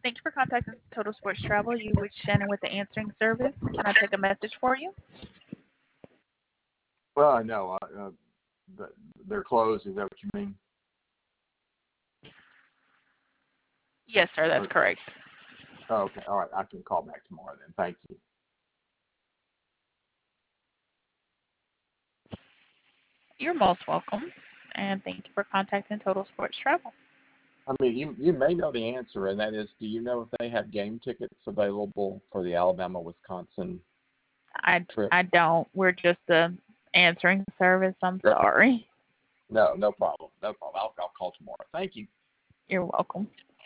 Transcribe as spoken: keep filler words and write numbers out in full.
Thank you for contacting Total Sports Travel. You with Shannon with the answering service. Can I take a message for you? Well, no, uh, uh, they're closed. Is that what you mean? Yes, sir. That's Okay. correct. Oh, okay. All right. I can call back tomorrow then. Thank you. You're most welcome. And thank you for contacting Total Sports Travel. I mean, you you may know the answer, and that is, do you know if they have game tickets available for the Alabama Wisconsin I, trip? I don't. We're just the answering service. I'm Sure. sorry. No, no problem. No problem. I'll, I'll call tomorrow. Thank you. You're welcome.